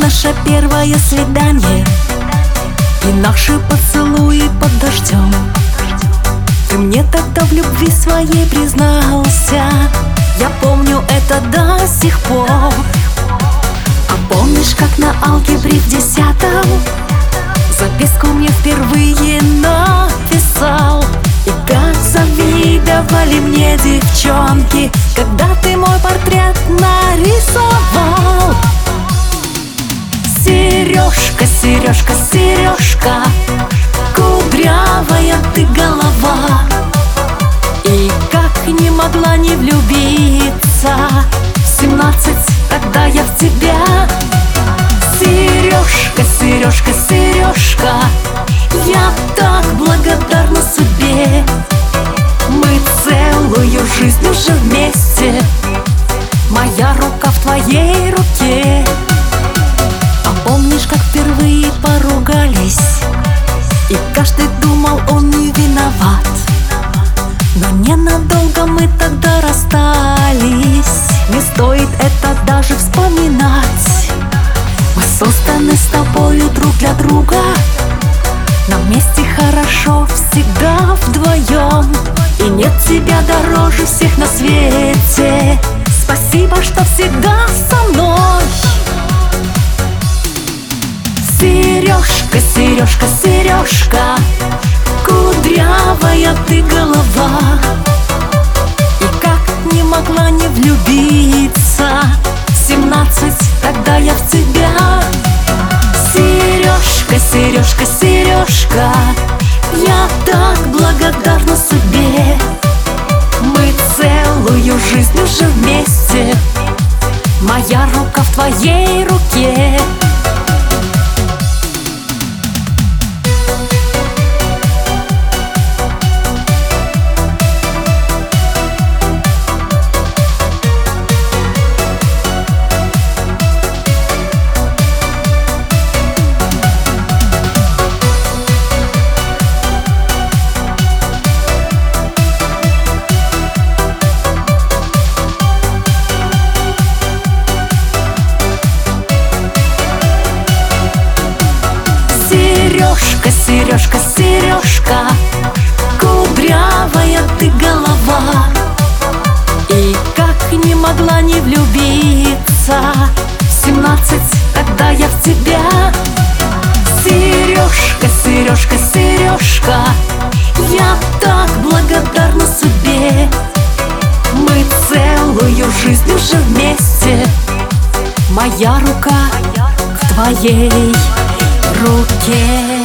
наше первое свидание и наши поцелуи под дождем. Ты мне тогда в любви своей признался, я помню это до сих пор. А помнишь, как на алгебре в 10-м записку мне впервые написал? И как завидовали мне девчонки, когда ты мой портрет нарисовал. Сережка, сережка, сережка, кудрявая ты голова. И как не могла не влюбиться в 17, когда я в тебя. Сережка, сережка, сережка, я так благодарна судьбе. Мы целую жизнь уже вместе, моя рука в твоей руке. А помнишь, как впервые поругались, и каждый думал, он не виноват? Но ненадолго мы тогда расстались, не стоит это даже вспоминать. Мы созданы с тобою друг для друга, нам вместе хорошо всегда вдвоем. И нет тебя дороже всех на свете, спасибо, что всегда со мной. Сережка, сережка, сережка, кудрявая ты голова. И как не могла не влюбиться в 17, когда я в тебя. Сережка, сережка, сережка, я так благодарна судьбе. Мы целую жизнь уже вместе, моя рука в твоей руке. Сережка, сережка, сережка, кудрявая ты голова. И как не могла не влюбиться в 17, когда я в тебя. Сережка, сережка, сережка, я так благодарна судьбе. Мы целую жизнь уже вместе, моя рука в твоей руке.